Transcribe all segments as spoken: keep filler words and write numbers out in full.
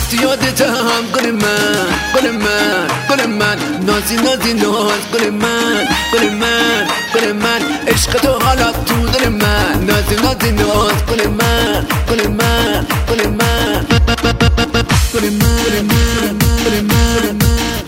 رفتی یادتم گل من گل من گل من نازی نازی ناز گل من گل من گل من عشق تو حالا تو دل من نازی نازی ناز گل من گل من گل من گل من گل من گل من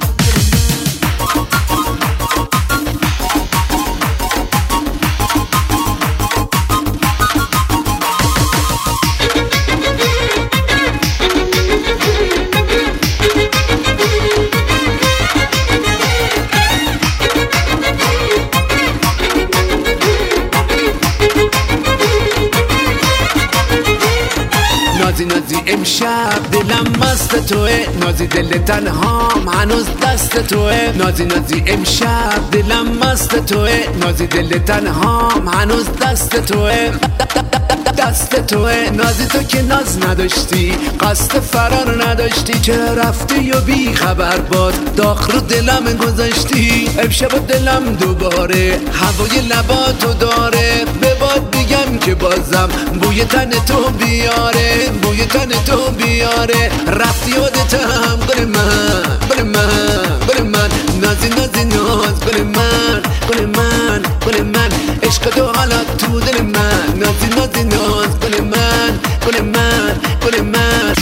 نازی نازی امشب دلم مست توه نازی دل تنهام هنوز دست توه نازی نازی امشب دلم مست توه نازی دل تنهام هنوز دست توه دست توه نازی تو که ناز نداشتی قصد فرار نداشتی چرا رفتی و بی خبر باد داغ رو دلم گذاشتی امشب دلم دوباره هوای لباتو داره به باد بگم که بازم بوی تن تو بیاره بوی تن تو بیاره رفتی یادتم گل من گل من گل من نازی نازی ناز گل من گل من گل من عشق تو حالا تو دل من نازی نازی ناز گل من گل من گل من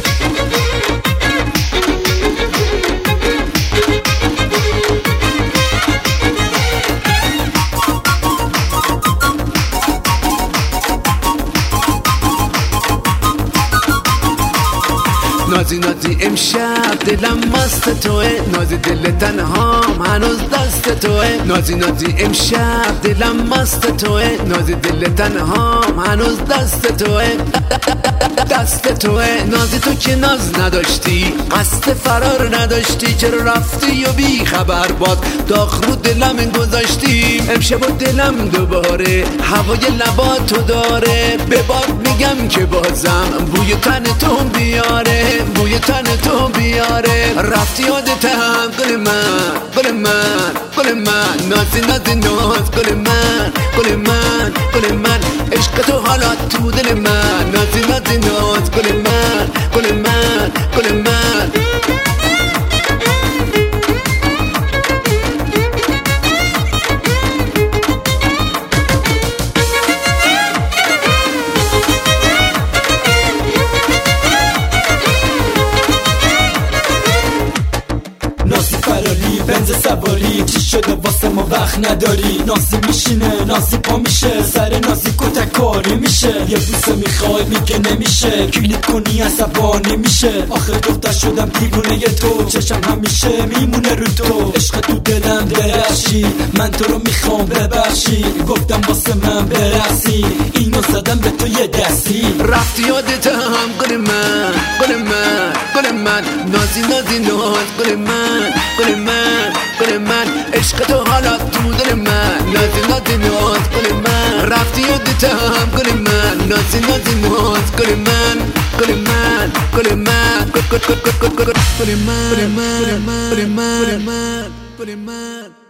نازی نازی امشب دلم مست توه نازی دل تنهام هنوز دست توه نازی نازی امشب دلم مست توه نازی دل تنهام هنوز دست توه دست توه نازی تو که ناز نداشتی قصد فرار نداشتی چرا رفتی و بی خبر باد داغ رو دلم گذاشتی امشب دلم دوباره هوای لباتو داره به باد میگم که بازم بوی تن تو بیاره بوی تن تو بیاره رفتی یادتم گل من گل من گل من نازی نازی ناز گل من گل من گل من عشق تو حالا تو دل من نازی نازی ناز گل من گل من گل من بنز سواری چی شده واسه ما وقت نداری نازی میشینه نازی پا میشه سر نازی کتک کاری میشه یه بوسه میخوای میگه نمیشه کلیک کنی عصبانی میشه آخه دختر شدم دیوونه تو چشم همیشه میمونه رو تو عشق تو دلم درشی من تو رو میخوام ببخشی گفتم واسه من برسی اینو زدم به تو یه دستی رفتی یادتم گل من گل من گل من نازی نازی ناز گل من گل من گل من عشق تو حالا تو دل من نازی نازی ناز گل من رفتی یادتم گل من نازی نازی ناز گل من گل من گل من گل من گل من گل من گل من گل من